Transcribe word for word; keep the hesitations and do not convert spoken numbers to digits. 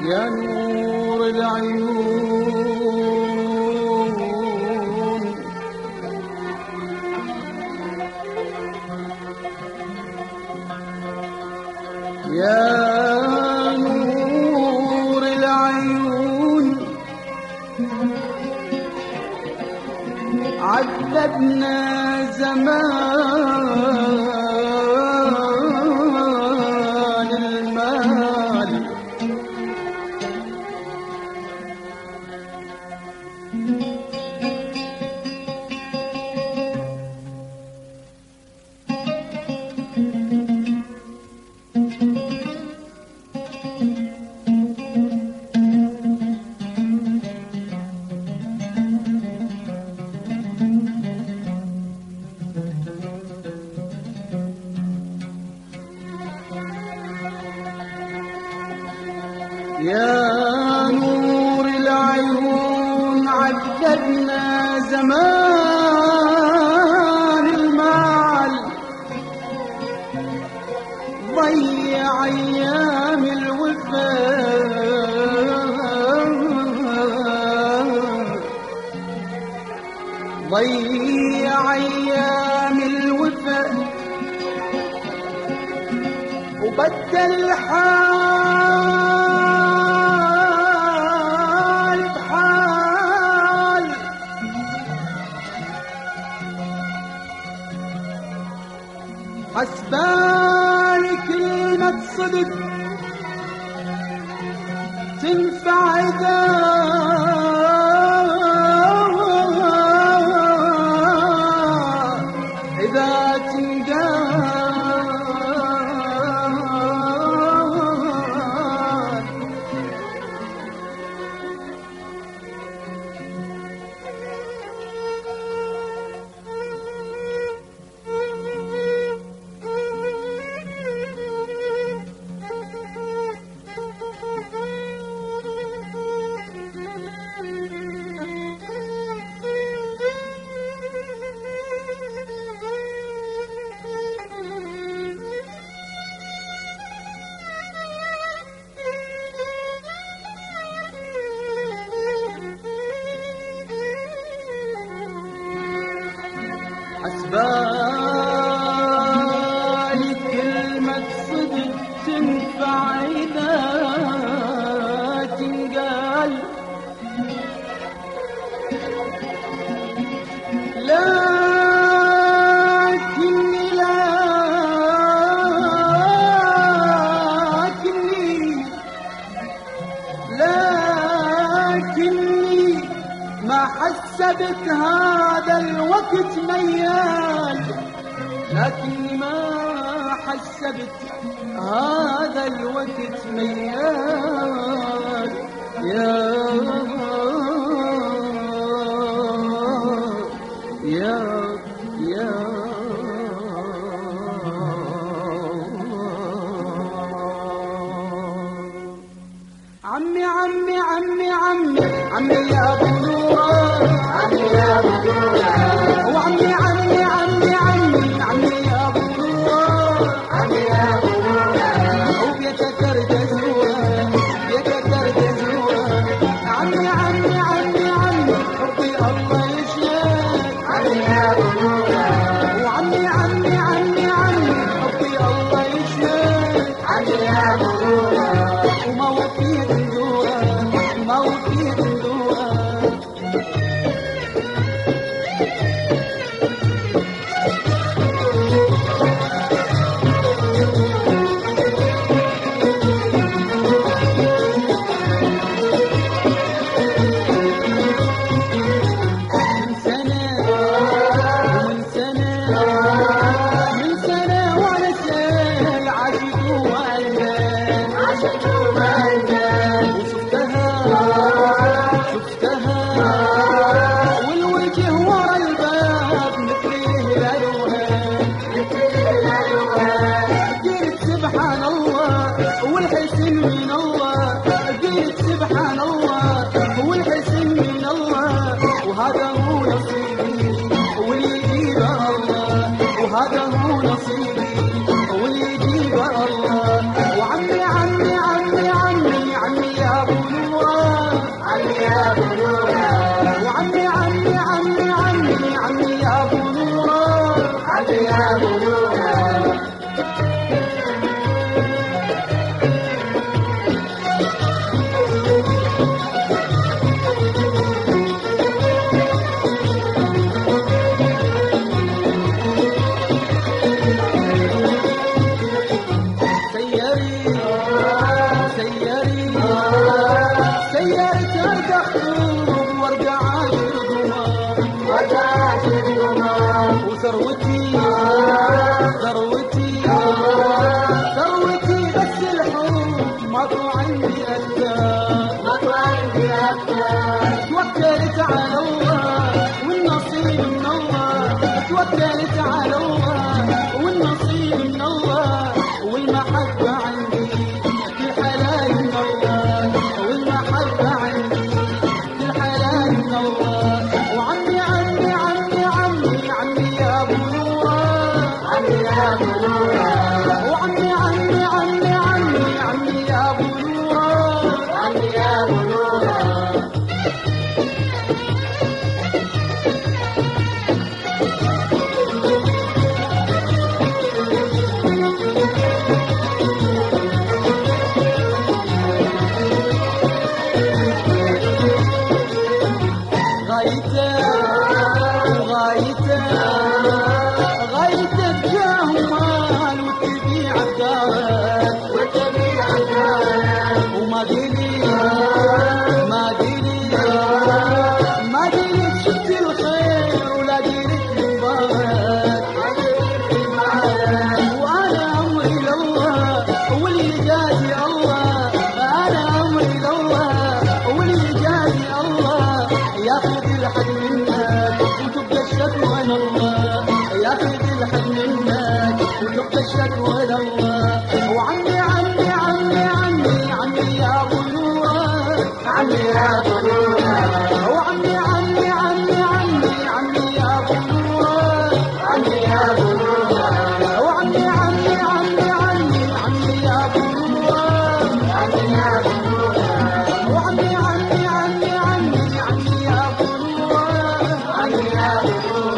يا نور العيون يا نور العيون عذبنا زمان المال يا نور العيون عذبنا زمان المال ضيع ايام الوفاء ضيع ايام الوفاء وبدل حال بحال حسباني كلمة صدق تنفع إذا إذا تنقال حسبالي كلمة صدق تنفع إذا تنقال لكني لكني لكني ما حسبت هذا الوقت ميال لكني ما حسبت هذا الوقت ميال يا يا يا عمي عمي عمي عمي عمي يا ابو نوره عمي يا ابو نوره وعمي عمي عمي عمي عمي يا ابو نوره عمي يا ابو نوره وبيتك ارجع زوره بيتك ارجع زوره عمي عمي عمي عمي حبي الله يشهد عمي يا ابو نوره وعمي عمي عمي عمي حبي الله يشهد عمي يا ابو نوره وموتي دندوره موتي دندوره الشكوى لله. وعمي عمي عمي عمي عمي يا ابو نوره، عمي يا ابو نوره. وعمي عمي عمي عمي عمي يا ابو نوره، عمي يا ابو نوره. وعمي عمي عمي عمي عمي يا ابو نوره، عمي يا ابو نوره. وعمي عمي عمي عمي عمي يا ابو نوره، عمي يا ابو نوره.